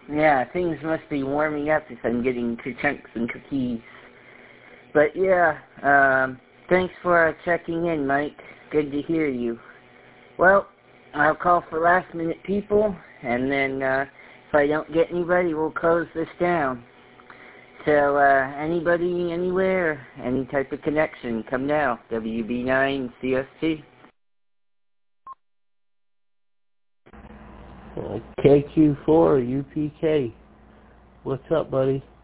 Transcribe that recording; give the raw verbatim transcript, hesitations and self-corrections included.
Yeah, things must be warming up if I'm getting two chunks and cookies. But yeah, um, thanks for uh, checking in, Mike. Good to hear you. Well, I'll call for last minute people, and then uh, if I don't get anybody, we'll close this down. So uh, anybody, anywhere, any type of connection, come now. W B nine C S T. Uh, K Q four U P K. What's up, buddy?